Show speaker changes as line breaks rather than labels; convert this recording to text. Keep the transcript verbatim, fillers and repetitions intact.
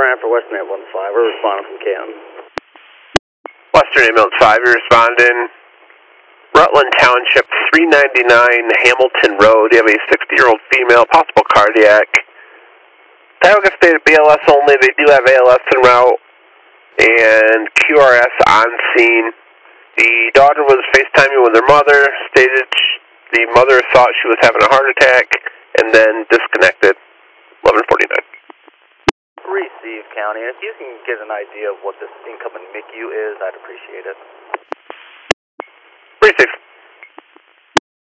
Brian for Western Ambulance five. We're responding from Canton.
Western Ambulance five, you're responding. Rutland Township, three ninety-nine Hamilton Road. You have a sixty-year-old female, possible cardiac. Tioga State B L S only. They do have A L S en route and Q R S on scene. The daughter was FaceTiming with her mother, stated the mother thought she was having a heart attack, and then disconnected. eleven forty-nine.
Receive, County. If you can get an idea of what this incoming M I C U is, I'd appreciate it.
Pretty safe.